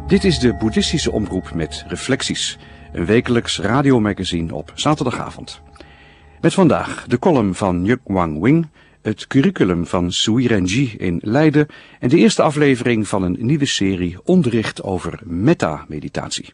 Dit is de boeddhistische omroep met Reflecties, een wekelijks radiomagazine op zaterdagavond. Met vandaag de column van Nyuk Wang Wing, het curriculum van Sui Renji in Leiden en de eerste aflevering van een nieuwe serie Onderricht over metta-meditatie.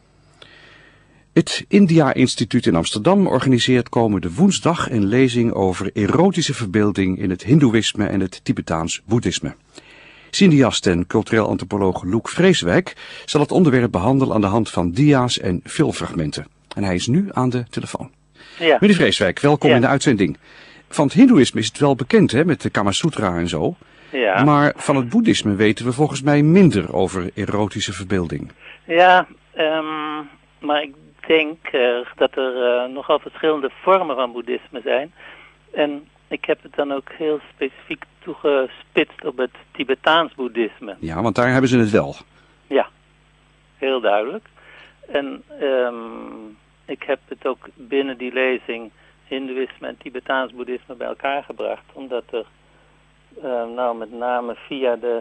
Het India Instituut in Amsterdam organiseert komende woensdag een lezing over erotische verbeelding in het hindoeïsme en het Tibetaans boeddhisme. Cineast en cultureel antropoloog Loek Vreeswijk zal het onderwerp behandelen aan de hand van dia's en filmfragmenten. En hij is nu aan de telefoon. Ja. Meneer Vreeswijk, welkom in de uitzending. Van het hindoeïsme is het wel bekend, hè, met de Kama Sutra en zo. Ja. Maar van het boeddhisme weten we volgens mij minder over erotische verbeelding. Ja, maar ik denk dat er nogal verschillende vormen van boeddhisme zijn. En ik heb het dan ook heel specifiek toegespitst op het Tibetaans boeddhisme. Ja, want daar hebben ze het wel. Ja, heel duidelijk. En ik heb het ook binnen die lezing hindoeïsme en Tibetaans boeddhisme bij elkaar gebracht. Omdat er met name via de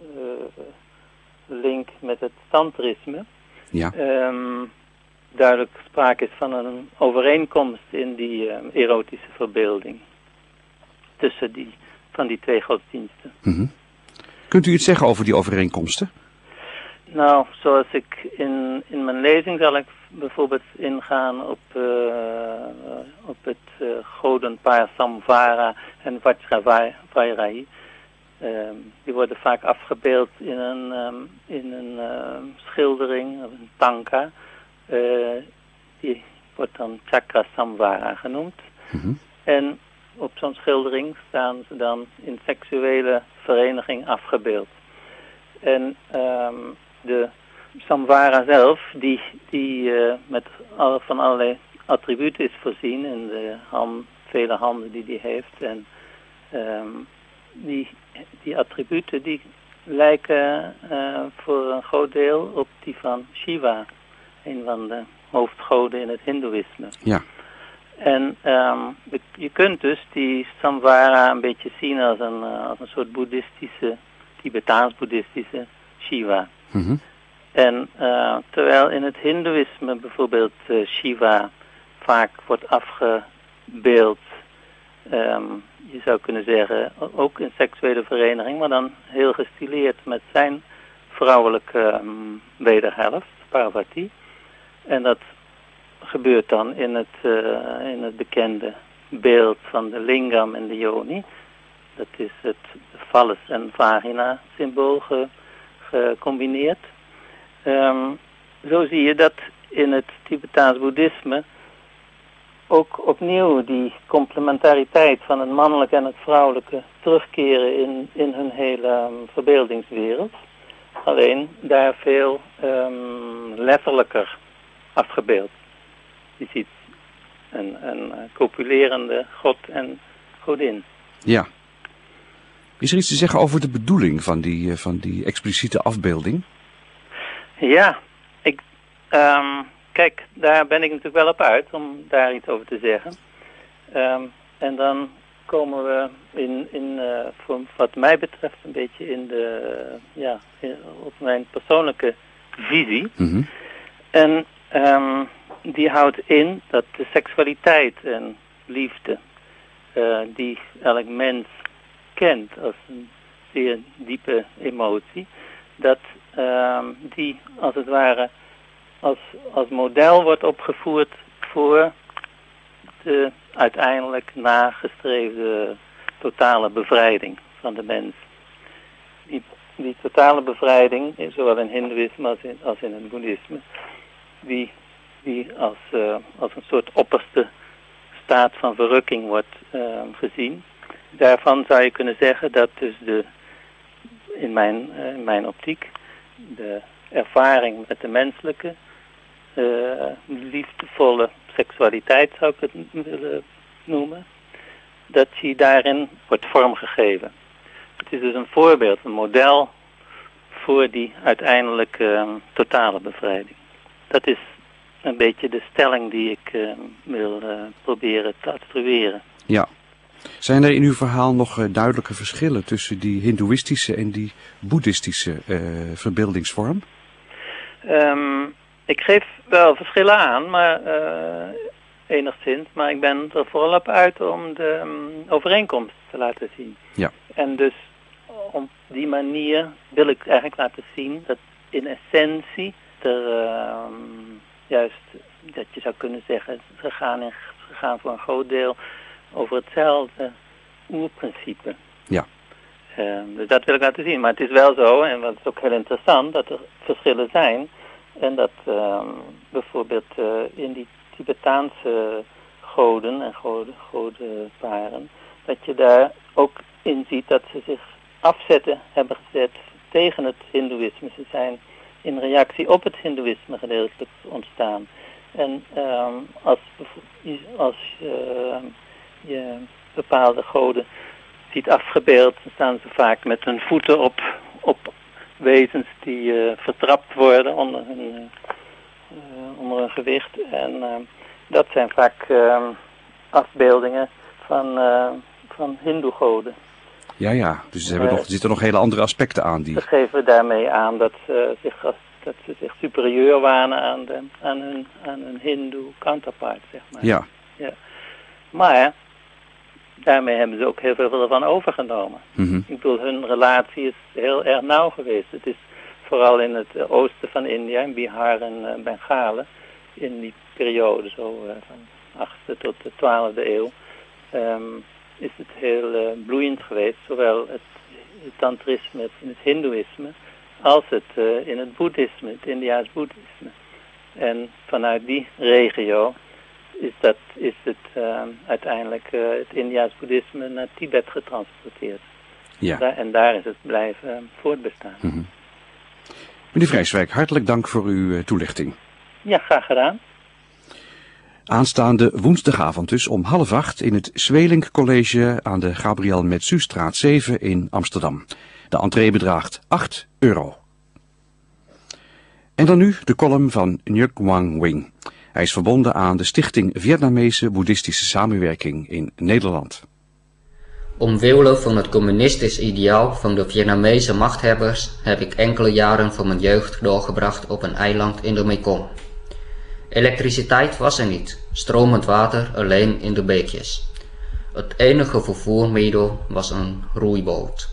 link met het tantrisme Ja. duidelijk sprake is van een overeenkomst in die erotische verbeelding. Tussen die twee godsdiensten. Mm-hmm. Kunt u iets zeggen over die overeenkomsten? Nou, zoals ik in mijn lezing zal ik bijvoorbeeld ingaan op het godenpaar Samvara en Vajrayi. Die worden vaak afgebeeld in een schildering, of een tanka. Die wordt dan Chakra Samvara genoemd. Mm-hmm. En op zo'n schildering staan ze dan in seksuele vereniging afgebeeld. En de Samvara zelf, die met van allerlei attributen is voorzien in de vele handen die hij heeft. En die attributen die lijken voor een groot deel op die van Shiva, een van de hoofdgoden in het hindoeïsme. Ja. En je kunt dus die Samvara een beetje zien als een soort Tibetaans-boeddhistische Shiva. Mm-hmm. En terwijl in het hindoeïsme bijvoorbeeld Shiva vaak wordt afgebeeld, je zou kunnen zeggen, ook in seksuele vereniging, maar dan heel gestileerd met zijn vrouwelijke wederhelft, Parvati. En dat gebeurt dan in het bekende beeld van de lingam en de yoni. Dat is het phallus en vagina symbool gecombineerd. Zo zie je dat in het Tibetaans boeddhisme ook opnieuw die complementariteit van het mannelijke en het vrouwelijke terugkeren in hun hele verbeeldingswereld. Alleen daar veel letterlijker afgebeeld. Je ziet een copulerende god en godin. Ja. Is er iets te zeggen over de bedoeling van die expliciete afbeelding? Ja, kijk, daar ben ik natuurlijk wel op uit om daar iets over te zeggen. En dan komen we voor wat mij betreft een beetje op mijn persoonlijke visie. Mm-hmm. En die houdt in dat de seksualiteit en liefde die elk mens kent als een zeer diepe emotie, dat die als het ware als model wordt opgevoerd voor de uiteindelijk nagestreefde totale bevrijding van de mens. Die totale bevrijding, zowel in hindoeïsme als in het boeddhisme, die als een soort opperste staat van verrukking wordt gezien. Daarvan zou je kunnen zeggen dat dus in mijn optiek de ervaring met de menselijke liefdevolle seksualiteit, zou ik het willen noemen, dat die daarin wordt vormgegeven. Het is dus een voorbeeld, een model voor die uiteindelijke totale bevrijding. Dat is een beetje de stelling die ik wil proberen te attribueren. Ja. Zijn er in uw verhaal nog duidelijke verschillen tussen die hindoeïstische en die boeddhistische verbeeldingsvorm? Ik geef wel verschillen aan, maar enigszins. Maar ik ben er vooral op uit om de overeenkomst te laten zien. Ja. En dus op die manier wil ik eigenlijk laten zien dat in essentie er juist, dat je zou kunnen zeggen, ze gaan voor een groot deel over hetzelfde oerprincipe. Ja. Dus dat wil ik laten zien. Maar het is wel zo, en wat is ook heel interessant, dat er verschillen zijn. En dat bijvoorbeeld in die Tibetaanse goden en godenparen, dat je daar ook in ziet dat ze zich hebben gezet tegen het hindoeïsme. Ze zijn in reactie op het hindoeïsme gedeeltelijk ontstaan. En als je bepaalde goden ziet afgebeeld, dan staan ze vaak met hun voeten op wezens die vertrapt worden onder hun gewicht. En dat zijn vaak afbeeldingen van hindoegoden. Ja. Dus er zitten nog hele andere aspecten aan. Ze geven daarmee aan dat ze zich superieur wanen aan hun hindoe counterpart, zeg maar. Ja. Maar daarmee hebben ze ook heel veel ervan overgenomen. Mm-hmm. Ik bedoel, hun relatie is heel erg nauw geweest. Het is vooral in het oosten van India, in Bihar en Bengalen, in die periode, zo van 8e tot de 12e eeuw, is het heel bloeiend geweest, zowel het tantrisme in het hindoeïsme, als het in het boeddhisme, het Indiaas boeddhisme. En vanuit die regio is het uiteindelijk het Indiaas boeddhisme naar Tibet getransporteerd. Ja. En daar is het blijven voortbestaan. Mm-hmm. Meneer Vrijswijk, hartelijk dank voor uw toelichting. Ja, graag gedaan. Aanstaande woensdagavond dus om 7:30 in het Zweelink College aan de Gabriel Metsustraat 7 in Amsterdam. De entree bedraagt €8. En dan nu de column van Nhc Ngoc Wing. Hij is verbonden aan de Stichting Vietnamese Boeddhistische Samenwerking in Nederland. Omwille van het communistisch ideaal van de Vietnamese machthebbers heb ik enkele jaren van mijn jeugd doorgebracht op een eiland in de Mekong. Elektriciteit was er niet, stromend water alleen in de beekjes. Het enige vervoermiddel was een roeiboot.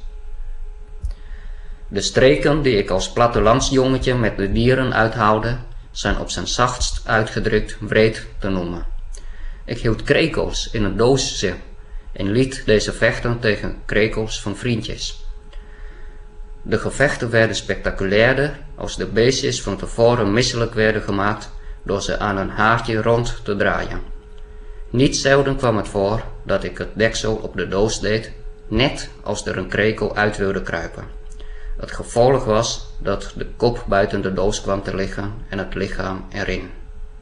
De streken die ik als plattelandsjongetje met de dieren uithouwde, zijn op zijn zachtst uitgedrukt wreed te noemen. Ik hield krekels in een doosje en liet deze vechten tegen krekels van vriendjes. De gevechten werden spectaculairder als de beestjes van tevoren misselijk werden gemaakt door ze aan een haartje rond te draaien. Niet zelden kwam het voor dat ik het deksel op de doos deed, net als er een krekel uit wilde kruipen. Het gevolg was dat de kop buiten de doos kwam te liggen en het lichaam erin.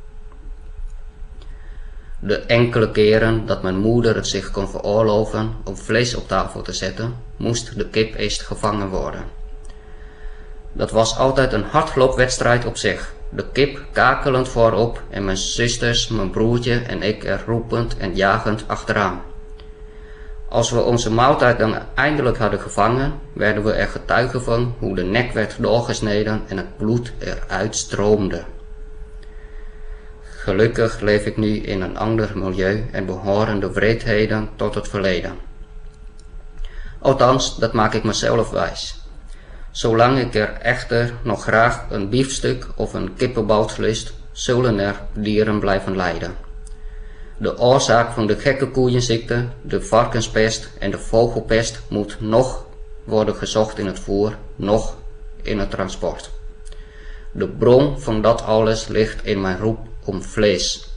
De enkele keren dat mijn moeder het zich kon veroorloven om vlees op tafel te zetten, moest de kip eerst gevangen worden. Dat was altijd een hardloopwedstrijd op zich. De kip kakelend voorop en mijn zusters, mijn broertje en ik er roepend en jagend achteraan. Als we onze maaltijd dan eindelijk hadden gevangen, werden we er getuigen van hoe de nek werd doorgesneden en het bloed eruit stroomde. Gelukkig leef ik nu in een ander milieu en behoren de wreedheden tot het verleden. Althans, dat maak ik mezelf wijs. Zolang ik er echter nog graag een biefstuk of een kippenbout lust, zullen er dieren blijven lijden. De oorzaak van de gekke koeienziekte, de varkenspest en de vogelpest moet nog worden gezocht in het voer, nog in het transport. De bron van dat alles ligt in mijn roep om vlees.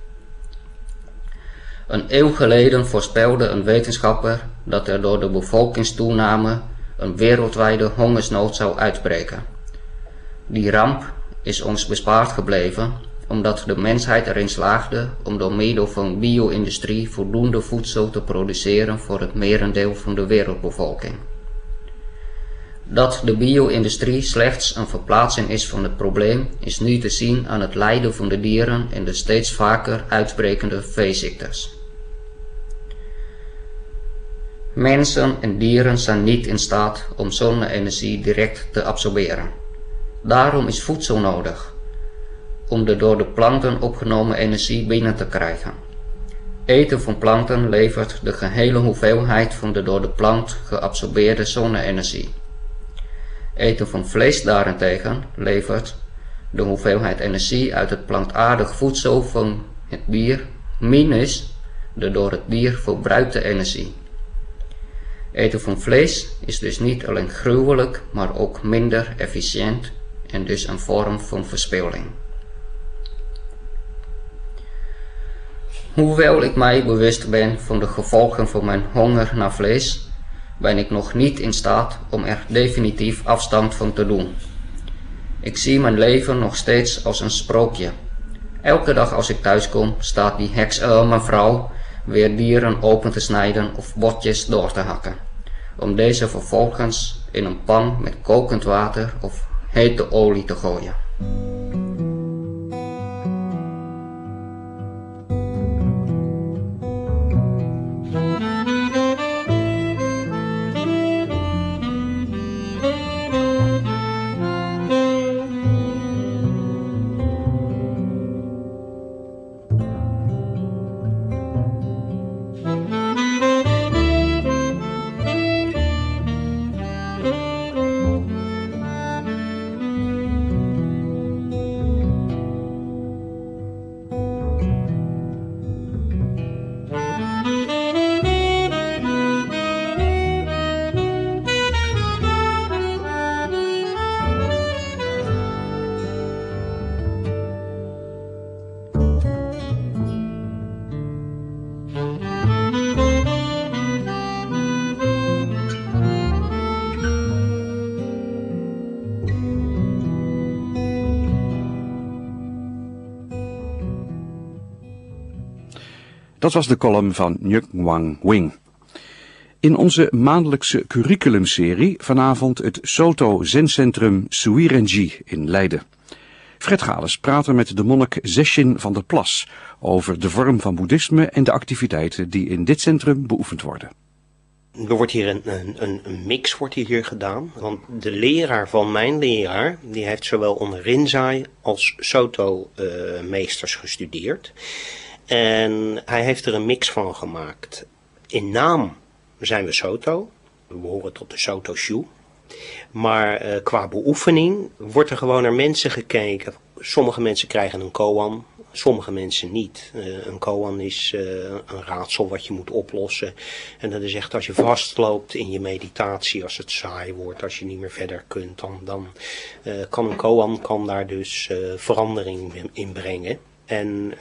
Een eeuw geleden voorspelde een wetenschapper dat er door de bevolkingstoename een wereldwijde hongersnood zou uitbreken. Die ramp is ons bespaard gebleven, omdat de mensheid erin slaagde om door middel van bio-industrie voldoende voedsel te produceren voor het merendeel van de wereldbevolking. Dat de bio-industrie slechts een verplaatsing is van het probleem, is nu te zien aan het lijden van de dieren en de steeds vaker uitbrekende veeziektes. Mensen en dieren zijn niet in staat om zonne-energie direct te absorberen. Daarom is voedsel nodig, om de door de planten opgenomen energie binnen te krijgen. Eten van planten levert de gehele hoeveelheid van de door de plant geabsorbeerde zonne-energie. Eten van vlees daarentegen levert de hoeveelheid energie uit het plantaardig voedsel van het dier minus de door het dier verbruikte energie. Eten van vlees is dus niet alleen gruwelijk, maar ook minder efficiënt en dus een vorm van verspilling. Hoewel ik mij bewust ben van de gevolgen van mijn honger naar vlees, ben ik nog niet in staat om er definitief afstand van te doen. Ik zie mijn leven nog steeds als een sprookje. Elke dag als ik thuis kom, staat die mevrouw weer dieren open te snijden of botjes door te hakken, om deze vervolgens in een pan met kokend water of hete olie te gooien. Dat was de column van Nyuk Wang Wing. In onze maandelijkse curriculumserie vanavond het Soto Zencentrum Suirenji in Leiden. Fred Gales praat er met de monnik Zeshin van der Plas over de vorm van boeddhisme en de activiteiten die in dit centrum beoefend worden. Er wordt hier een mix wordt hier gedaan, want de leraar van mijn leraar, die heeft zowel onder Rinzai als Soto meesters gestudeerd. En hij heeft er een mix van gemaakt. In naam zijn we Soto, we behoren tot de Soto Shu. Maar qua beoefening wordt er gewoon naar mensen gekeken. Sommige mensen krijgen een koan, sommige mensen niet. Een koan is een raadsel wat je moet oplossen. En dat is echt als je vastloopt in je meditatie, als het saai wordt, als je niet meer verder kunt, dan kan een koan daar dus verandering in brengen. En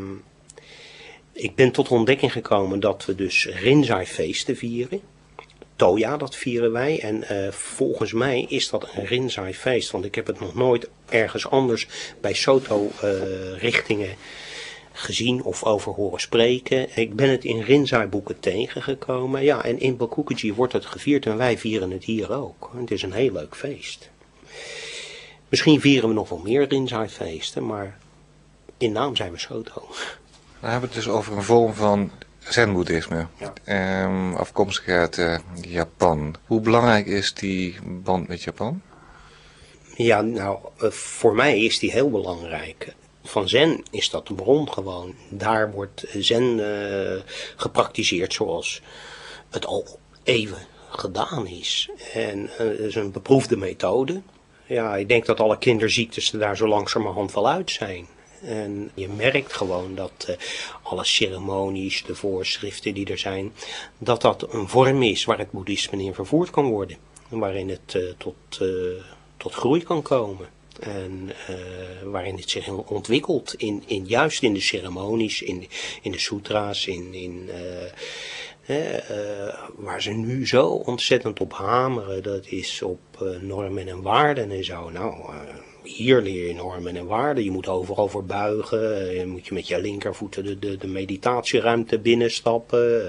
ik ben tot ontdekking gekomen dat we dus Rinzai feesten vieren. Toya, dat vieren wij. En volgens mij is dat een Rinzai feest. Want ik heb het nog nooit ergens anders bij Soto richtingen gezien of over horen spreken. Ik ben het in Rinzai boeken tegengekomen. Ja, en in Bakukuji wordt het gevierd en wij vieren het hier ook. Het is een heel leuk feest. Misschien vieren we nog wel meer Rinzai feesten, maar in naam zijn we Soto. We hebben het dus over een vorm van zen-boeddhisme, afkomstig uit Japan. Hoe belangrijk is die band met Japan? Ja, nou, voor mij is die heel belangrijk. Van zen is dat de bron gewoon. Daar wordt zen gepraktiseerd zoals het al eeuwen gedaan is. En het is een beproefde methode. Ja, ik denk dat alle kinderziektes er daar zo langzamerhand wel uit zijn. En je merkt gewoon dat alle ceremonies, de voorschriften die er zijn, dat dat een vorm is waar het boeddhisme in vervoerd kan worden. Waarin het tot groei kan komen. En waarin het zich ontwikkelt, juist in de ceremonies, in de sutra's, waar ze nu zo ontzettend op hameren, dat is op normen en waarden en zo. Nou, hier leer je normen en waarden. Je moet overal voor buigen. Je moet je met je linkervoeten de meditatieruimte binnenstappen.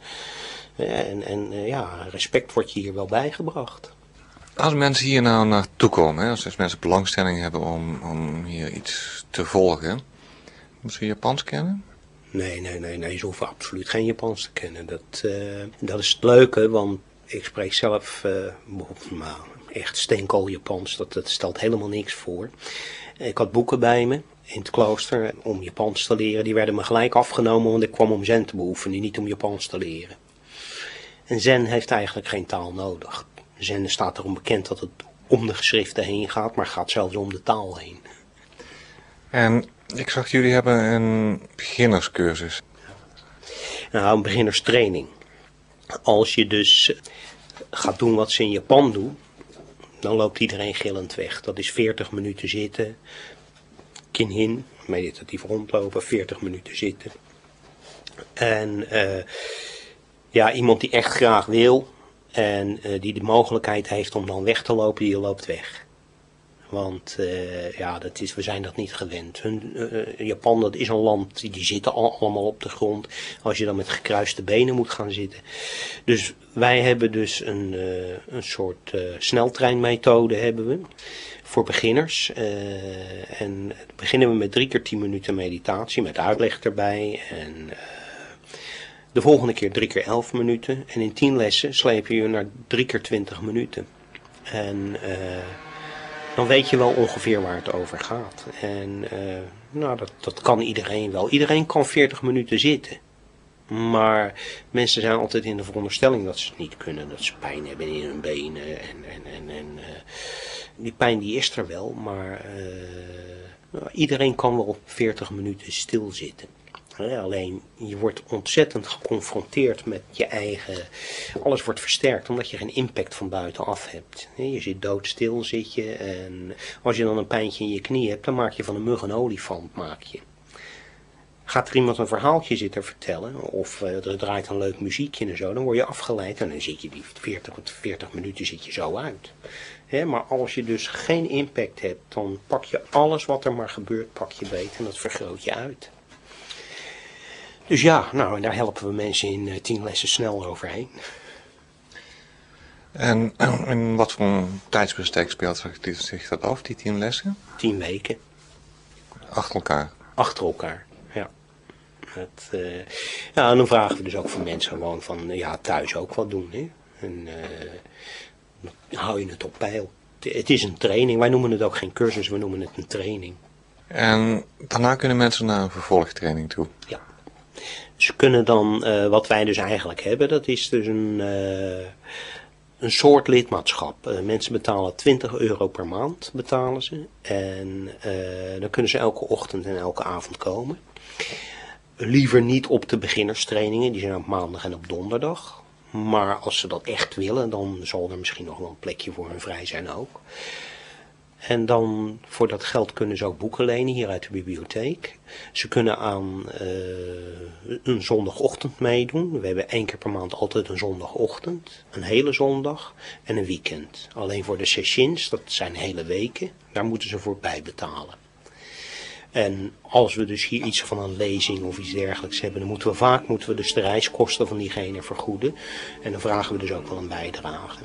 Ja, respect wordt je hier wel bijgebracht. Als mensen hier nou naartoe komen, hè, als mensen belangstelling hebben om hier iets te volgen, moeten ze Japans kennen? Nee, ze hoeven absoluut geen Japans te kennen. Dat is het leuke, want ik spreek zelf echt steenkool Japans, dat stelt helemaal niks voor. Ik had boeken bij me in het klooster om Japans te leren. Die werden me gelijk afgenomen, want ik kwam om zen te beoefenen, niet om Japans te leren. En zen heeft eigenlijk geen taal nodig. Zen staat erom bekend dat het om de geschriften heen gaat, maar gaat zelfs om de taal heen. En ik zag jullie hebben een beginnerscursus. Nou, een beginnerstraining. Als je dus gaat doen wat ze in Japan doen, dan loopt iedereen gillend weg. Dat is 40 minuten zitten, kinhin, meditatief rondlopen, 40 minuten zitten. En ja, iemand die echt graag wil en die de mogelijkheid heeft om dan weg te lopen, die loopt weg. Want ja, we zijn dat niet gewend. Japan, dat is een land, die zitten allemaal op de grond. Als je dan met gekruiste benen moet gaan zitten. Dus wij hebben dus een soort sneltreinmethode hebben we. Voor beginners. En beginnen we met 3 keer 10 minuten meditatie. Met uitleg erbij. En de volgende keer 3 keer 11 minuten. En in 10 lessen sleep je naar 3 keer 20 minuten. En dan weet je wel ongeveer waar het over gaat. En nou, dat kan iedereen wel. Iedereen kan 40 minuten zitten. Maar mensen zijn altijd in de veronderstelling dat ze het niet kunnen. Dat ze pijn hebben in hun benen. En die pijn die is er wel. Maar iedereen kan wel 40 minuten stilzitten. Alleen je wordt ontzettend geconfronteerd met je eigen. Alles wordt versterkt omdat je geen impact van buitenaf hebt. Je zit doodstil zit je en als je dan een pijntje in je knie hebt, dan maak je van een mug een olifant. Gaat er iemand een verhaaltje zitten vertellen of er draait een leuk muziekje en zo, dan word je afgeleid en dan zit je die 40 minuten zit je zo uit. Maar als je dus geen impact hebt, dan pak je alles wat er maar gebeurt, pak je beet en dat vergroot je uit. Dus ja, nou, en daar helpen we mensen in 10 lessen snel overheen. En in wat voor een tijdsbestek speelt zich dat af, die 10 lessen? 10 weken. Achter elkaar? Achter elkaar, ja. Ja, en dan vragen we dus ook van mensen gewoon van, ja, thuis ook wat doen, hè. En dan hou je het op peil. Het is een training, wij noemen het ook geen cursus, we noemen het een training. En daarna kunnen mensen naar een vervolgtraining toe? Ja. Ze kunnen dan, wat wij dus eigenlijk hebben, dat is dus een soort lidmaatschap. Mensen betalen €20 per maand, betalen ze. En dan kunnen ze elke ochtend en elke avond komen. Liever niet op de beginnerstrainingen, die zijn op maandag en op donderdag. Maar als ze dat echt willen, dan zal er misschien nog wel een plekje voor hun vrij zijn ook. En dan voor dat geld kunnen ze ook boeken lenen hier uit de bibliotheek. Ze kunnen aan een zondagochtend meedoen. We hebben 1 keer per maand altijd een zondagochtend, een hele zondag en een weekend. Alleen voor de sessions, dat zijn hele weken, daar moeten ze voor bijbetalen. En als we dus hier iets van een lezing of iets dergelijks hebben, dan moeten we dus de reiskosten van diegene vergoeden. En dan vragen we dus ook wel een bijdrage.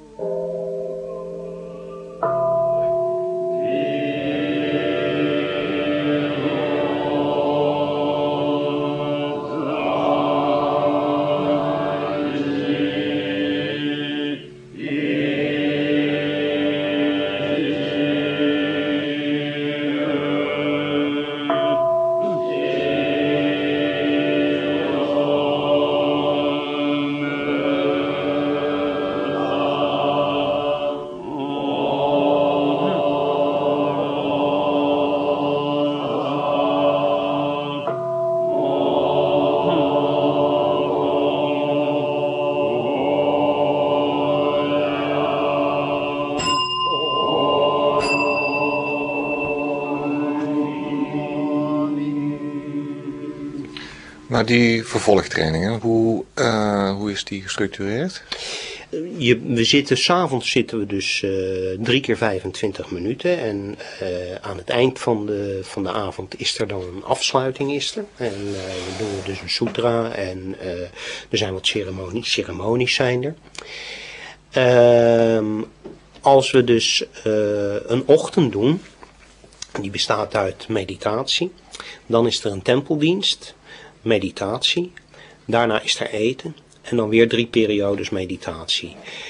Maar die vervolgtrainingen, hoe is die gestructureerd? S'avonds zitten we dus 3 keer 25 minuten en aan het eind van de avond is er dan een afsluiting. En we doen dus een sutra en er zijn wat ceremonies zijn er. Als we dus een ochtend doen, die bestaat uit meditatie, dan is er een tempeldienst, meditatie, daarna is er eten en dan weer 3 periodes meditatie.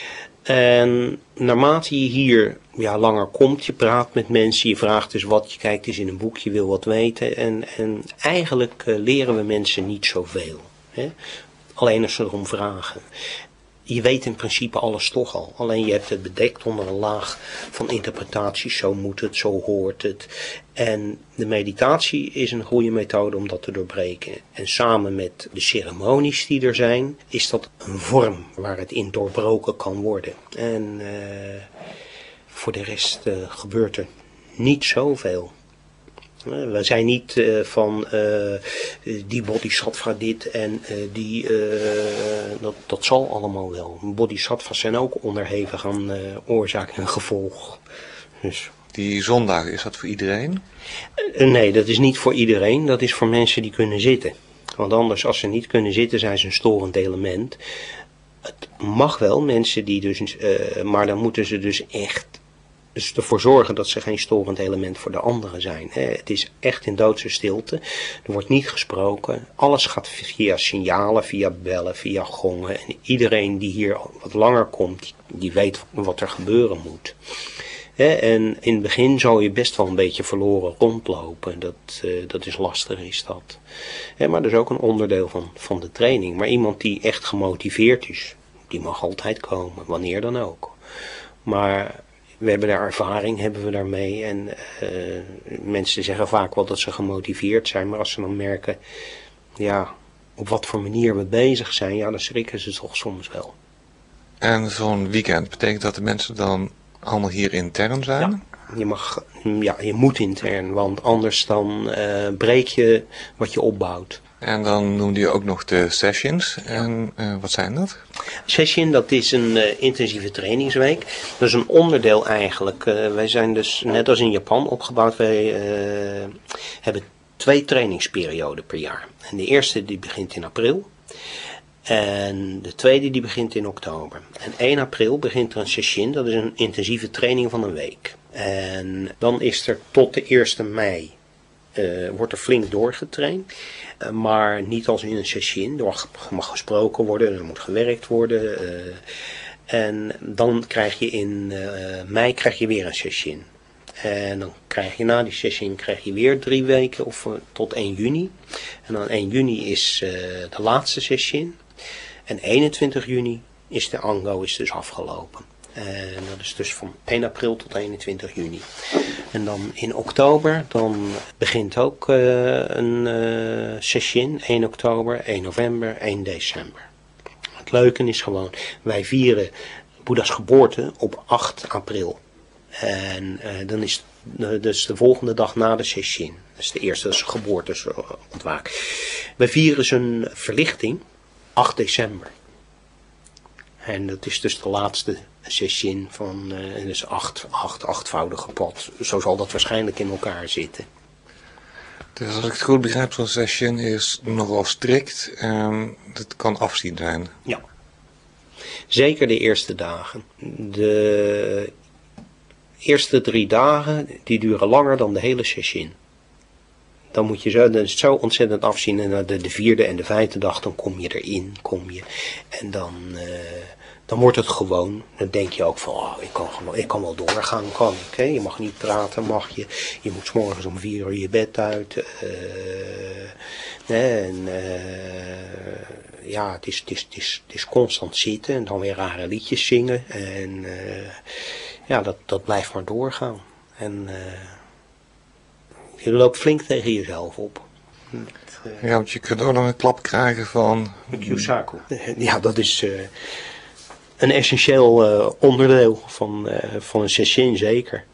En naarmate je hier langer komt, je praat met mensen, je vraagt dus wat, je kijkt eens in een boek, je wil wat weten. En eigenlijk leren we mensen niet zoveel. Hè? Alleen als ze erom vragen. Je weet in principe alles toch al. Alleen je hebt het bedekt onder een laag van interpretaties. Zo moet het, zo hoort het. En de meditatie is een goede methode om dat te doorbreken. En samen met de ceremonies die er zijn, is dat een vorm waar het in doorbroken kan worden. En voor de rest gebeurt er niet zoveel. We zijn niet van die bodhisattva dit en dat zal allemaal wel. Bodhisattvas zijn ook onderhevig aan oorzaak en gevolg. Dus. Die zondagen, is dat voor iedereen? Nee, dat is niet voor iedereen. Dat is voor mensen die kunnen zitten. Want anders, als ze niet kunnen zitten, zijn ze een storend element. Het mag wel, mensen die dus, maar dan moeten ze dus echt ervoor zorgen dat ze geen storend element voor de anderen zijn. Het is echt in doodse stilte. Er wordt niet gesproken. Alles gaat via signalen, via bellen, via gongen. En iedereen die hier wat langer komt, die weet wat er gebeuren moet. En in het begin zal je best wel een beetje verloren rondlopen. Dat is lastig, is dat. Maar dat is ook een onderdeel van de training. Maar iemand die echt gemotiveerd is, die mag altijd komen, wanneer dan ook. Maar we hebben daar ervaring, hebben we daarmee. En mensen zeggen vaak wel dat ze gemotiveerd zijn. Maar als ze dan merken, op wat voor manier we bezig zijn, dan schrikken ze toch soms wel. En zo'n weekend, betekent dat de mensen dan allemaal hier intern zijn? Ja, je moet intern, want anders dan breek je wat je opbouwt. En dan noemde je ook nog de sessions. En wat zijn dat? Session, dat is een intensieve trainingsweek. Dat is een onderdeel eigenlijk. Wij zijn dus net als in Japan opgebouwd. Wij hebben 2 trainingsperioden per jaar. En de eerste die begint in april. En de tweede die begint in oktober. En 1 april begint er een session. Dat is een intensieve training van een week. En dan is er tot de 1e mei wordt er flink doorgetraind. Maar niet als in een session. Er mag gesproken worden, er moet gewerkt worden. En dan krijg je in mei weer een session. En dan krijg je na die session weer 3 weken of tot 1 juni. En dan 1 juni is de laatste session. En 21 juni is de Ango dus afgelopen. En dat is dus van 1 april tot 21 juni. En dan in oktober, dan begint ook een session. 1 oktober, 1 november, 1 december. Het leuke is gewoon, wij vieren Boeddha's geboorte op 8 april. En dan is dus de volgende dag na de session. Dat is de eerste, dat is geboorteontwaak. Wij vieren zijn verlichting 8 december. En dat is dus de laatste session van dus 8-voudige pad. Zo zal dat waarschijnlijk in elkaar zitten. Dus als ik het goed begrijp, zo'n session is nogal strikt. Het kan afzien zijn. Ja. Zeker de eerste dagen. De eerste 3 dagen, die duren langer dan de hele session. Dan moet je zo ontzettend afzien. En na de 4e en de 5e dag, dan kom je erin. En dan wordt het gewoon. Dan denk je ook van, ik kan wel doorgaan, kan ik. Hè? Je mag niet praten, mag je. Je moet 's morgens om 4 uur je bed uit. Het is constant zitten en dan weer rare liedjes zingen. En dat blijft maar doorgaan. En je loopt flink tegen jezelf op. Ja, want je kunt ook nog een klap krijgen van Kyosaku. Ja, dat is een essentieel onderdeel van een session, zeker.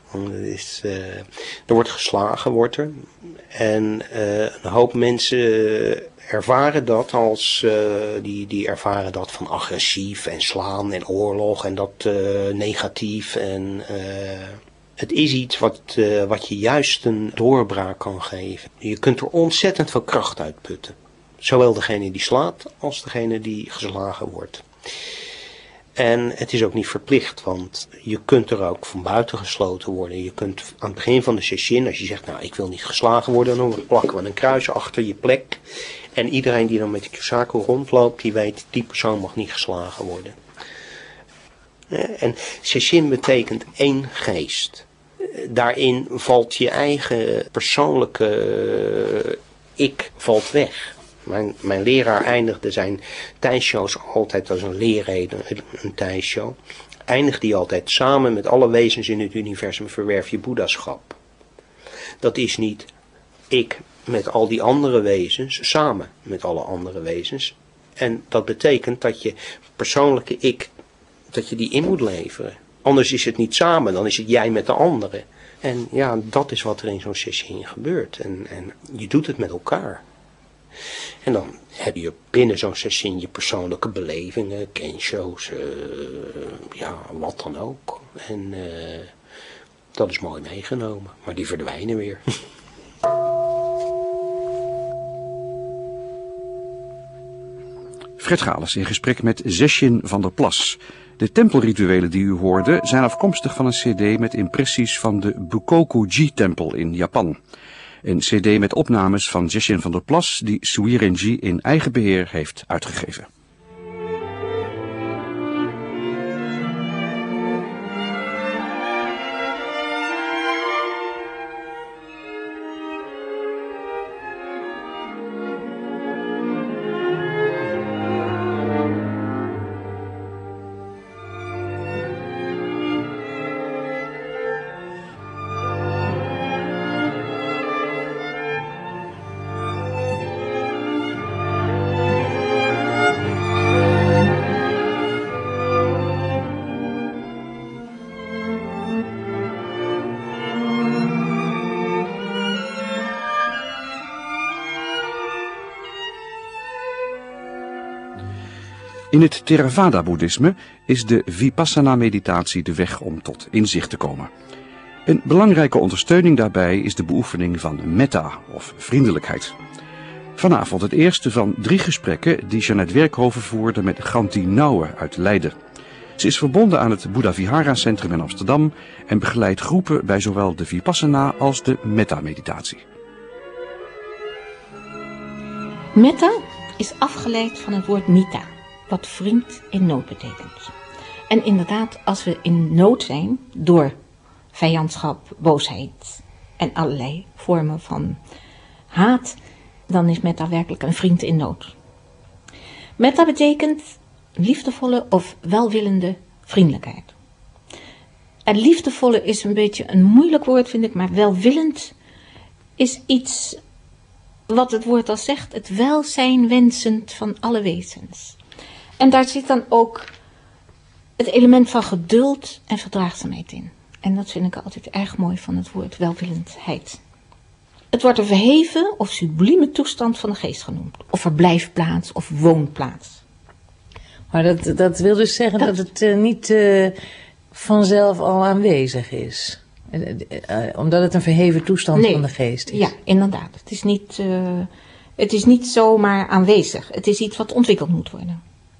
Er wordt geslagen, En een hoop mensen ervaren dat als, die ervaren dat van agressief en slaan en oorlog en dat negatief. En het is iets wat je juist een doorbraak kan geven. Je kunt er ontzettend veel kracht uit putten. Zowel degene die slaat als degene die geslagen wordt. En het is ook niet verplicht, want je kunt er ook van buiten gesloten worden. Je kunt aan het begin van de session, als je zegt, ik wil niet geslagen worden, dan plakken we een kruis achter je plek. En iedereen die dan met de Kyosaku rondloopt, die weet, die persoon mag niet geslagen worden. En sesshin betekent één geest. Daarin valt je eigen persoonlijke ik valt weg. Mijn leraar eindigde zijn Taisho's altijd als een leerrede, een Taisho. Eindigt die altijd: samen met alle wezens in het universum verwerf je boeddhaschap. Dat is niet ik met al die andere wezens, samen met alle andere wezens. En dat betekent dat je persoonlijke ik, dat je die in moet leveren. Anders is het niet samen, dan is het jij met de anderen. En ja, dat is wat er in zo'n sessie gebeurt. En je doet het met elkaar. En dan heb je binnen zo'n sessie je persoonlijke belevingen, kensho's, ja, wat dan ook. En dat is mooi meegenomen, maar die verdwijnen weer. Fred Gales in gesprek met Zeshin van der Plas. De tempelrituelen die u hoorde zijn afkomstig van een cd met impressies van de Bukoku-ji-tempel in Japan. Een cd met opnames van Zeshin van der Plas die Suirenji in eigen beheer heeft uitgegeven. In het Theravada-boeddhisme is de Vipassana-meditatie de weg om tot inzicht te komen. Een belangrijke ondersteuning daarbij is de beoefening van metta, of vriendelijkheid. Vanavond het eerste van 3 gesprekken die Jeanette Werkhoven voerde met Ganti Nouwen uit Leiden. Ze is verbonden aan het Buddha Vihara Centrum in Amsterdam en begeleidt groepen bij zowel de Vipassana als de metta-meditatie. Metta is afgeleid van het woord mita, wat vriend in nood betekent. En inderdaad, als we in nood zijn door vijandschap, boosheid en allerlei vormen van haat, dan is metta werkelijk een vriend in nood. Metta betekent liefdevolle of welwillende vriendelijkheid. En liefdevolle is een beetje een moeilijk woord, vind ik, maar welwillend is iets wat het woord al zegt, het welzijn wensend van alle wezens. En daar zit dan ook het element van geduld en verdraagzaamheid in. En dat vind ik altijd erg mooi van het woord welwillendheid. Het wordt een verheven of sublieme toestand van de geest genoemd. Of verblijfplaats of woonplaats. Maar dat wil dus zeggen dat het niet vanzelf al aanwezig is. Omdat het een verheven toestand van de geest is. Ja, inderdaad. Het is niet zomaar aanwezig. Het is iets wat ontwikkeld moet worden.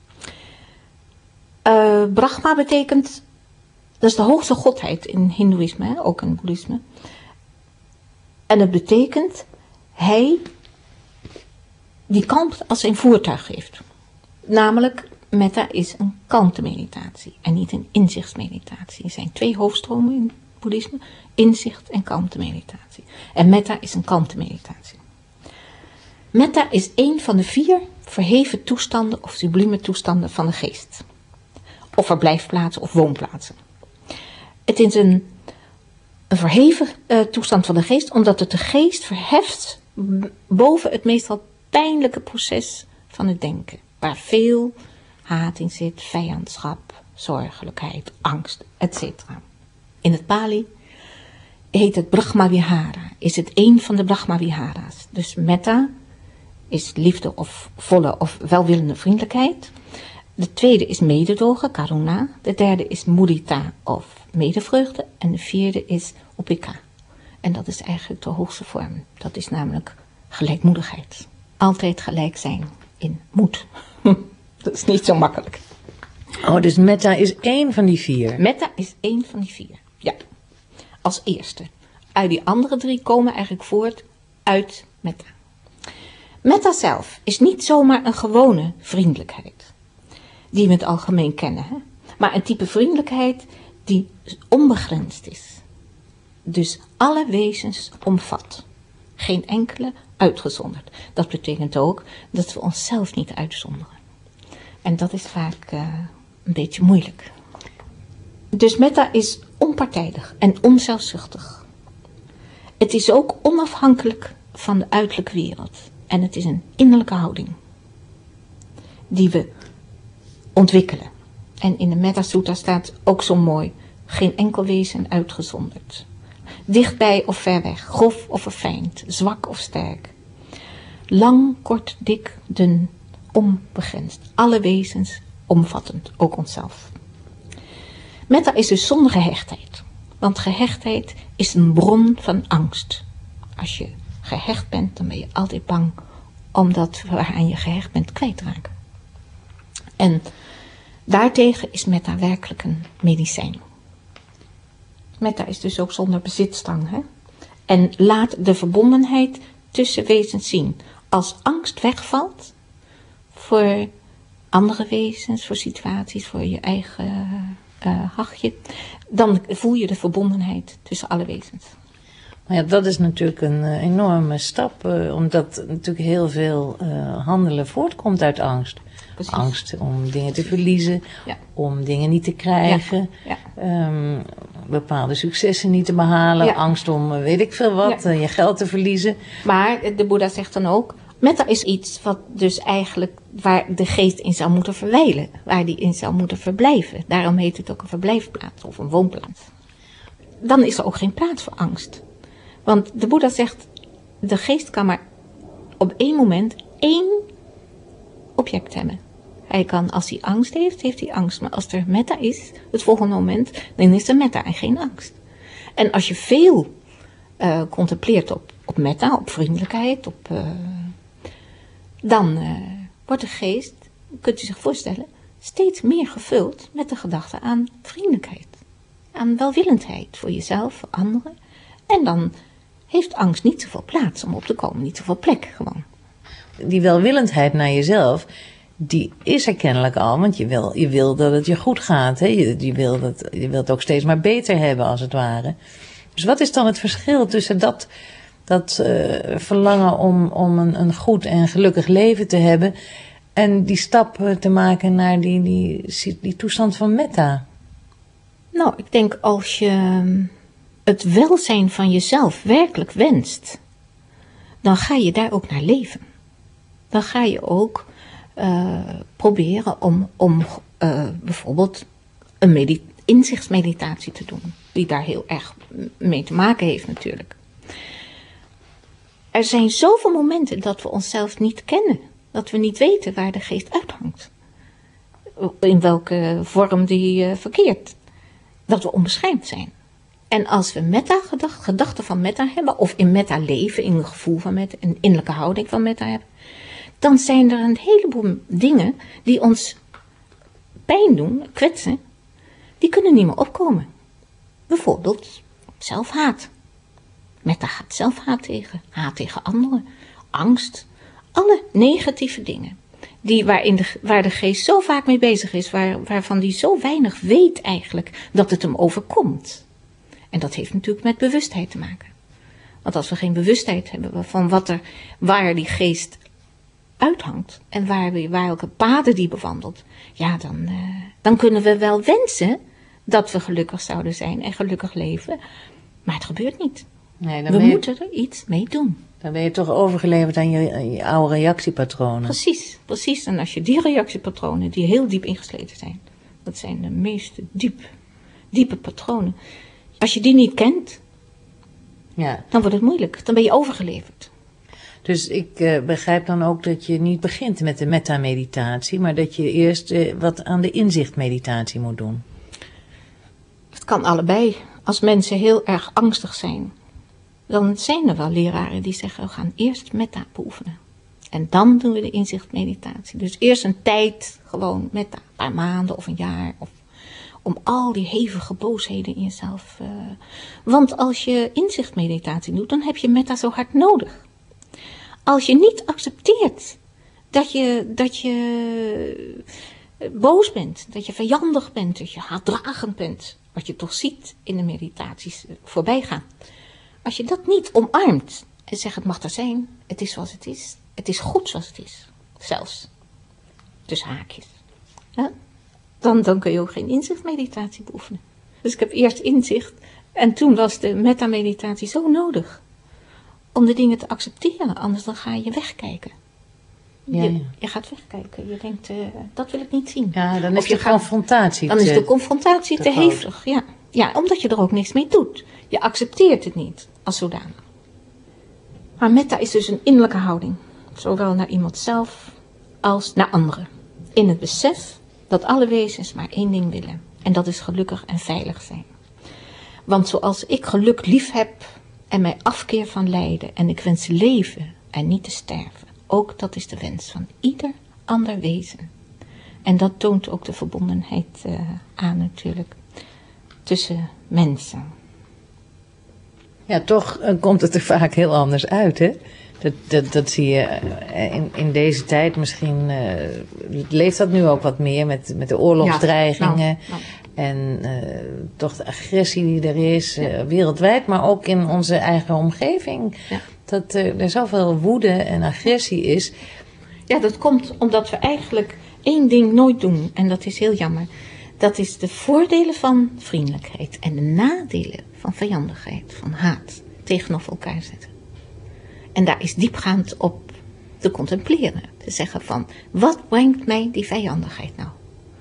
Brahma betekent, dat is de hoogste godheid in hindoeïsme, ook in boeddhisme. En het betekent, hij die kalmte als zijn voertuig heeft. Namelijk, metta is een kalmte-meditatie en niet een inzichtsmeditatie. Er zijn 2 hoofdstromen in boeddhisme, inzicht en kalmte-meditatie. En metta is een kalmte-meditatie. Metta is een van de 4 verheven toestanden of sublieme toestanden van de geest. Of verblijfplaatsen of woonplaatsen. Het is een verheven toestand van de geest, omdat het de geest verheft boven het meestal pijnlijke proces van het denken. Waar veel haat in zit, vijandschap, zorgelijkheid, angst, etc. In het Pali heet het Brahma Vihara, is het een van de Brahma Vihara's. Dus metta is liefde of volle of welwillende vriendelijkheid. De tweede is mededogen, karuna. De derde is mudita of medevreugde. En de 4e is upekkha. En dat is eigenlijk de hoogste vorm. Dat is namelijk gelijkmoedigheid. Altijd gelijk zijn in moed. Dat is niet zo makkelijk. Oh, dus metta is 1 van die 4? Metta is 1 van die 4, ja. Als eerste. Uit die andere 3 komen eigenlijk voort uit metta. Metta zelf is niet zomaar een gewone vriendelijkheid. Die we in het algemeen kennen. Hè? Maar een type vriendelijkheid die onbegrensd is. Dus alle wezens omvat. Geen enkele uitgezonderd. Dat betekent ook dat we onszelf niet uitzonderen. En dat is vaak een beetje moeilijk. Dus metta is onpartijdig en onzelfzuchtig. Het is ook onafhankelijk van de uiterlijke wereld. En het is een innerlijke houding. Die we ontwikkelen. En in de Metta Sutta staat ook zo mooi. Geen enkel wezen uitgezonderd. Dichtbij of ver weg. Grof of verfijnd. Zwak of sterk. Lang, kort, dik, dun. Onbegrensd. Alle wezens omvattend. Ook onszelf. Metta is dus zonder gehechtheid. Want gehechtheid is een bron van angst. Als je gehecht bent, dan ben je altijd bang om dat waaraan je gehecht bent kwijt te raken. En daartegen is metta werkelijk een medicijn. Metta is dus ook zonder bezitstrang. Hè? En laat de verbondenheid tussen wezens zien. Als angst wegvalt voor andere wezens, voor situaties, voor je eigen hachje, dan voel je de verbondenheid tussen alle wezens. Maar ja, dat is natuurlijk een enorme stap, omdat natuurlijk heel veel handelen voortkomt uit angst. Precies. Angst om dingen te verliezen, Ja. om dingen niet te krijgen, Ja. Bepaalde successen niet te behalen, Ja. angst om weet ik veel wat, Ja. je geld te verliezen. Maar de Boeddha zegt dan ook, metta is iets wat dus eigenlijk waar de geest in zou moeten verwijlen, waar die in zou moeten verblijven. Daarom heet het ook een verblijfplaats of een woonplaats. Dan is er ook geen plaats voor angst. Want de Boeddha zegt, de geest kan maar op één moment één object hebben. Hij kan, als hij angst heeft, heeft hij angst. Maar als er metta is, het volgende moment, dan is er metta en geen angst. En als je veel contempleert op metta, op vriendelijkheid, dan wordt de geest, kunt u zich voorstellen, steeds meer gevuld met de gedachte aan vriendelijkheid. Aan welwillendheid voor jezelf, voor anderen. En dan heeft angst niet zoveel plaats om op te komen, niet zoveel plek gewoon. Die welwillendheid naar jezelf, die is er kennelijk al, want je wil dat het je goed gaat. Hè? Je wil het ook steeds maar beter hebben, als het ware. Dus wat is dan het verschil tussen dat verlangen om een goed en gelukkig leven te hebben en die stap te maken naar die toestand van metta? Nou, ik denk als je het welzijn van jezelf werkelijk wenst, dan ga je daar ook naar leven. Dan ga je ook proberen om bijvoorbeeld een inzichtsmeditatie te doen. Die daar heel erg mee te maken heeft natuurlijk. Er zijn zoveel momenten dat we onszelf niet kennen. Dat we niet weten waar de geest uithangt. In welke vorm die verkeert. Dat we onbeschermd zijn. En als we metta gedachten van metta hebben, of in metta leven, in een gevoel van metta, een innerlijke houding van metta hebben, dan zijn er een heleboel dingen die ons pijn doen, kwetsen, die kunnen niet meer opkomen. Bijvoorbeeld zelfhaat. Metta gaat zelfhaat tegen, haat tegen anderen, angst, alle negatieve dingen. Waar de geest zo vaak mee bezig is, waarvan die zo weinig weet eigenlijk dat het hem overkomt. En dat heeft natuurlijk met bewustheid te maken. Want als we geen bewustheid hebben van waar die geest uithangt en welke paden die bewandelt, ja, dan kunnen we wel wensen dat we gelukkig zouden zijn en gelukkig leven, maar het gebeurt niet. Nee, we moeten er iets mee doen. Dan ben je toch overgeleverd aan je oude reactiepatronen. Precies. En als je die reactiepatronen, die heel diep ingesleten zijn, dat zijn de meeste diepe patronen. Als je die niet kent, ja, dan wordt het moeilijk. Dan ben je overgeleverd. Dus ik begrijp dan ook dat je niet begint met de metta-meditatie, maar dat je eerst wat aan de inzichtmeditatie moet doen. Het kan allebei. Als mensen heel erg angstig zijn, dan zijn er wel leraren die zeggen, we gaan eerst metta beoefenen. En dan doen we de inzichtmeditatie. Dus eerst een tijd gewoon metta, een paar maanden of een jaar, om al die hevige boosheden in jezelf. Want als je inzichtmeditatie doet, dan heb je metta zo hard nodig. Als je niet accepteert dat je boos bent, dat je vijandig bent, dat je haatdragend bent. Wat je toch ziet in de meditaties voorbij gaan. Als je dat niet omarmt en zegt het mag er zijn, het is zoals het is. Het is goed zoals het is. Zelfs. Tussen haakjes. Ja? Dan kun je ook geen inzichtmeditatie beoefenen. Dus ik heb eerst inzicht en toen was de metameditatie zo nodig. Om de dingen te accepteren, anders dan ga je wegkijken. Je gaat wegkijken. Je denkt, dat wil ik niet zien. Ja, dan is de confrontatie Dan is de confrontatie te hevig. Ja, omdat je er ook niks mee doet. Je accepteert het niet als zodanig. Maar metta is dus een innerlijke houding. Zowel naar iemand zelf als naar anderen. In het besef dat alle wezens maar één ding willen. En dat is gelukkig en veilig zijn. Want zoals ik geluk lief heb en mij afkeer van lijden en ik wens leven en niet te sterven. Ook dat is de wens van ieder ander wezen. En dat toont ook de verbondenheid aan natuurlijk tussen mensen. Ja, toch komt het er vaak heel anders uit, hè? Dat zie je in deze tijd misschien. Leeft dat nu ook wat meer met de oorlogsdreigingen. Ja, en toch de agressie die er is, wereldwijd, maar ook in onze eigen omgeving. Ja. Dat er zoveel woede en agressie is. Ja, dat komt omdat we eigenlijk één ding nooit doen. En dat is heel jammer. Dat is de voordelen van vriendelijkheid en de nadelen van vijandigheid, van haat, tegenover elkaar zetten. En daar is diepgaand op te contempleren. Te zeggen van, wat brengt mij die vijandigheid nou?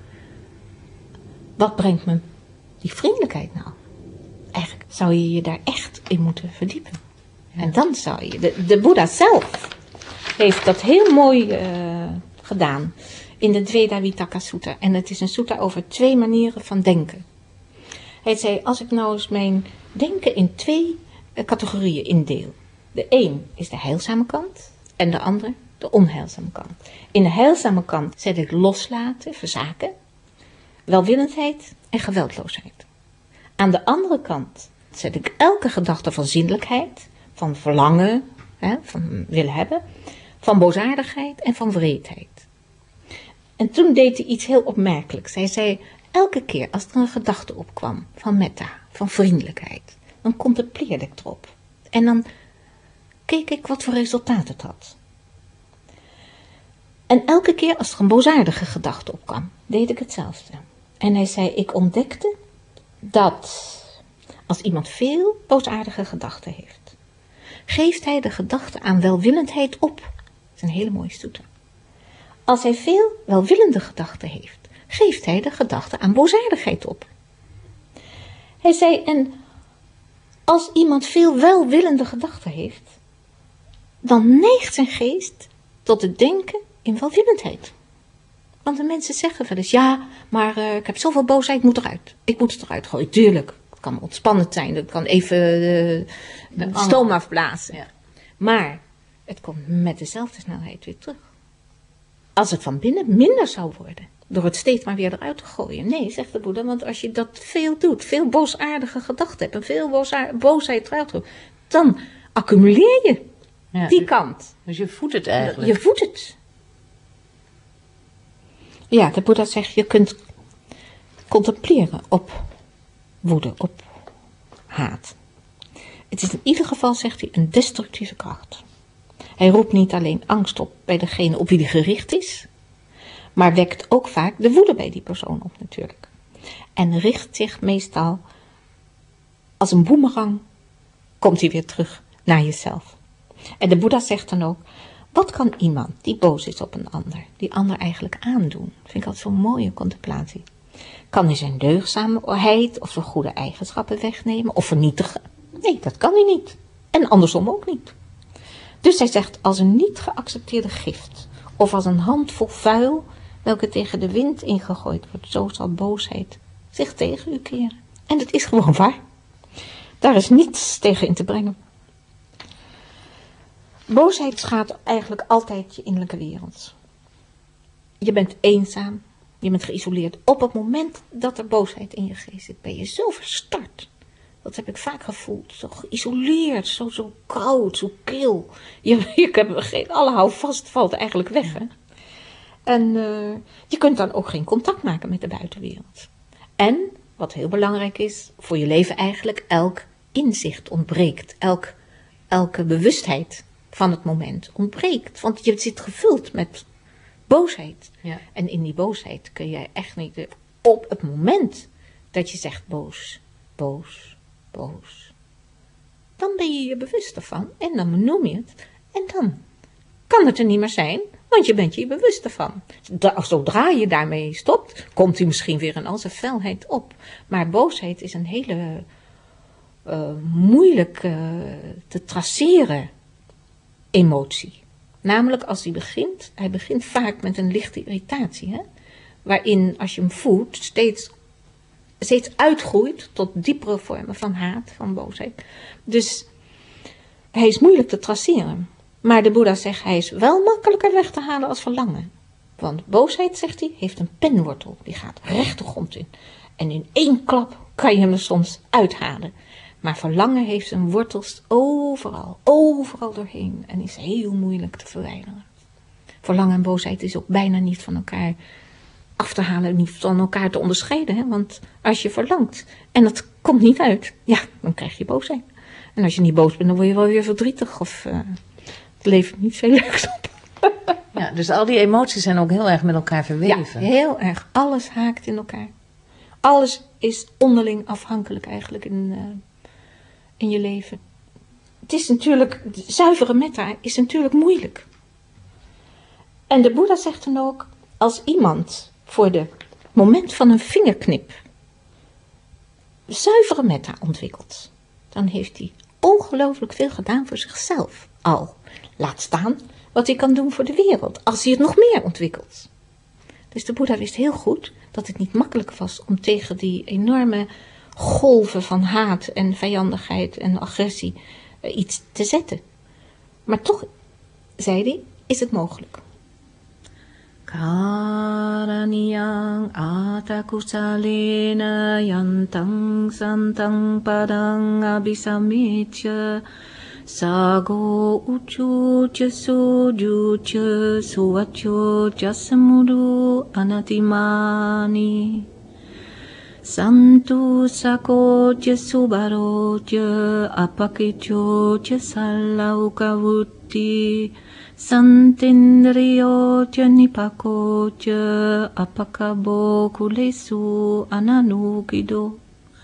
Wat brengt me die vriendelijkheid nou? Eigenlijk zou je je daar echt in moeten verdiepen. Ja. En dan zou je, de Boeddha zelf heeft dat heel mooi gedaan in de Dveda Vitakka Sutta. En het is een sutta over 2 manieren van denken. Hij zei, als ik nou eens mijn denken in 2 categorieën indeel. De een is de heilzame kant en de ander de onheilzame kant. In de heilzame kant zet ik loslaten, verzaken, welwillendheid en geweldloosheid. Aan de andere kant zet ik elke gedachte van zinnelijkheid, van verlangen, van willen hebben, van boosaardigheid en van wreedheid. En toen deed hij iets heel opmerkelijks. Hij zei, elke keer als er een gedachte opkwam van metta, van vriendelijkheid, dan contempleerde ik erop. En dan keek ik wat voor resultaat het had. En elke keer als er een boosaardige gedachte opkwam, deed ik hetzelfde. En hij zei, ik ontdekte dat als iemand veel boosaardige gedachten heeft, geeft hij de gedachte aan welwillendheid op. Dat is een hele mooie stoete. Als hij veel welwillende gedachten heeft, geeft hij de gedachte aan boosaardigheid op. Hij zei, en als iemand veel welwillende gedachten heeft, dan neigt zijn geest tot het denken in welwillendheid. Want de mensen zeggen wel eens, ja, maar ik heb zoveel boosheid, ik moet eruit. Ik moet het eruit gooien, tuurlijk. Het kan ontspannend zijn, het kan even de stoom afblazen. Ja. Maar het komt met dezelfde snelheid weer terug. Als het van binnen minder zou worden, door het steeds maar weer eruit te gooien. Nee, zegt de Boeddha, want als je dat veel doet, veel boosaardige gedachten hebt en veel boosheid eruit gooit, dan accumuleer je die kant. Dus je voedt het eigenlijk. Je voedt het. Ja, de Boeddha zegt, je kunt contempleren op woede, op haat. Het is in ieder geval, zegt hij, een destructieve kracht. Hij roept niet alleen angst op bij degene op wie die gericht is, maar wekt ook vaak de woede bij die persoon op natuurlijk. En richt zich meestal als een boemerang, komt hij weer terug naar jezelf. En de Boeddha zegt dan ook, wat kan iemand die boos is op een ander, die ander eigenlijk aandoen? Dat vind ik altijd zo'n mooie contemplatie. Kan hij zijn deugdzaamheid of zijn goede eigenschappen wegnemen of vernietigen? Nee, dat kan hij niet. En andersom ook niet. Dus hij zegt, als een niet geaccepteerde gift of als een handvol vuil welke tegen de wind ingegooid wordt, zo zal boosheid zich tegen u keren. En dat is gewoon waar. Daar is niets tegen in te brengen. Boosheid schaadt eigenlijk altijd je innerlijke wereld. Je bent eenzaam, je bent geïsoleerd. Op het moment dat er boosheid in je geest zit, ben je zo verstard. Dat heb ik vaak gevoeld. Zo geïsoleerd, zo koud, zo kil. Alle houvast valt eigenlijk weg. Hè? En je kunt dan ook geen contact maken met de buitenwereld. En, wat heel belangrijk is, voor je leven eigenlijk, elk inzicht ontbreekt. Elke bewustheid van het moment ontbreekt. Want je zit gevuld met boosheid. Ja. En in die boosheid kun je echt niet, op het moment dat je zegt boos, dan ben je je bewust ervan en dan benoem je het. En dan kan het er niet meer zijn, want je bent je bewust ervan. Zodra je daarmee stopt, komt hij misschien weer in al zijn felheid op. Maar boosheid is een hele moeilijk te traceren emotie. Namelijk als hij begint vaak met een lichte irritatie. Hè? Waarin, als je hem voedt, steeds uitgroeit tot diepere vormen van haat, van boosheid. Dus hij is moeilijk te traceren. Maar de Boeddha zegt, hij is wel makkelijker weg te halen als verlangen. Want boosheid, zegt hij, heeft een penwortel. Die gaat recht de grond in. En in 1 klap kan je hem er soms uithalen. Maar verlangen heeft zijn wortels overal doorheen. En is heel moeilijk te verwijderen. Verlangen en boosheid is ook bijna niet van elkaar af te halen, niet van elkaar te onderscheiden. Hè? Want als je verlangt en dat komt niet uit, ja, dan krijg je boosheid. En als je niet boos bent, dan word je wel weer verdrietig of het levert niet veel leuks op. Ja, dus al die emoties zijn ook heel erg met elkaar verweven. Ja, heel erg. Alles haakt in elkaar. Alles is onderling afhankelijk eigenlijk in je leven. Het is natuurlijk, zuivere metta is natuurlijk moeilijk. En de Boeddha zegt dan ook, als iemand voor het moment van een vingerknip zuivere metta ontwikkelt, dan heeft hij ongelooflijk veel gedaan voor zichzelf al. Laat staan wat hij kan doen voor de wereld, als hij het nog meer ontwikkelt. Dus de Boeddha wist heel goed dat het niet makkelijk was om tegen die enorme golven van haat en vijandigheid en agressie iets te zetten. Maar toch, zei hij, is het mogelijk. Karaniyang atakusalena yantang santang padang abhisamicca sago ucuca sujuca suvacoca samudu anatimani santu sakoca subaroca apakicoca salaukavutti Santindriyoca nipakoca apakabo kulesu ananukido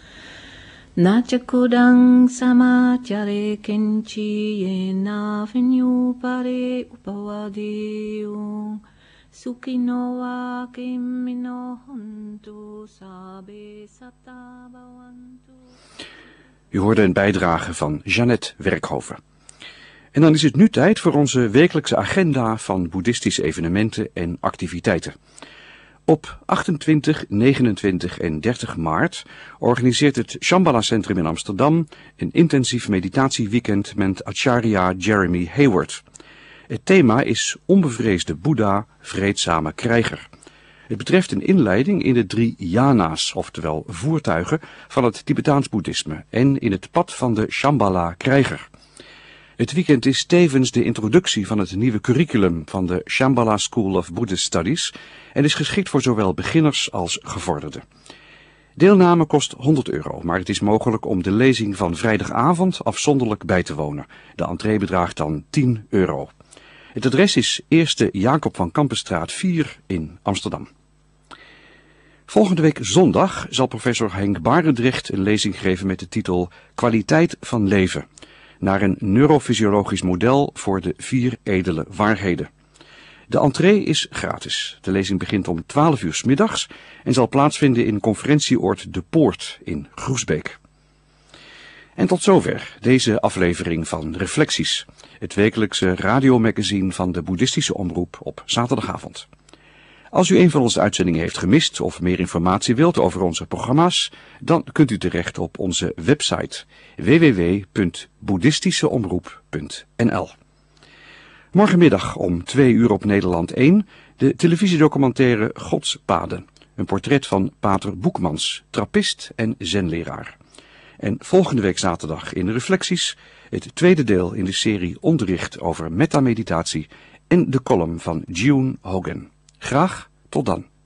Nachakudang samacare kenchi yena vinyupare upavadiyo Sukinowa kimino hontu sabe satabawantu. U hoorde een bijdrage van Jeannette Werkhoven. En dan is het nu tijd voor onze wekelijkse agenda van boeddhistische evenementen en activiteiten. Op 28, 29 en 30 maart organiseert het Shambhala Centrum in Amsterdam een intensief meditatieweekend met Acharya Jeremy Hayward. Het thema is Onbevreesde Boeddha, vreedzame krijger. Het betreft een inleiding in de 3 yana's, oftewel voertuigen van het Tibetaans boeddhisme en in het pad van de Shambhala krijger. Het weekend is tevens de introductie van het nieuwe curriculum van de Shambhala School of Buddhist Studies en is geschikt voor zowel beginners als gevorderden. Deelname kost €100, maar het is mogelijk om de lezing van vrijdagavond afzonderlijk bij te wonen. De entree bedraagt dan €10. Het adres is Eerste Jacob van Kampenstraat 4 in Amsterdam. Volgende week zondag zal professor Henk Barendrecht een lezing geven met de titel Kwaliteit van leven, naar een neurofysiologisch model voor de 4 edele waarheden. De entree is gratis. De lezing begint om 12 uur 's middags en zal plaatsvinden in conferentieoord De Poort in Groesbeek. En tot zover deze aflevering van Reflecties, het wekelijkse radiomagazine van de Boeddhistische Omroep op zaterdagavond. Als u een van onze uitzendingen heeft gemist of meer informatie wilt over onze programma's, dan kunt u terecht op onze website www.boeddhistischeomroep.nl. Morgenmiddag om 2 uur op Nederland 1 de televisiedocumentaire Godspaden, een portret van Pater Boekmans, trappist en zenleraar. En volgende week zaterdag in de Reflecties het tweede deel in de serie Onderricht over metameditatie en de column van June Hogan. Graag tot dan.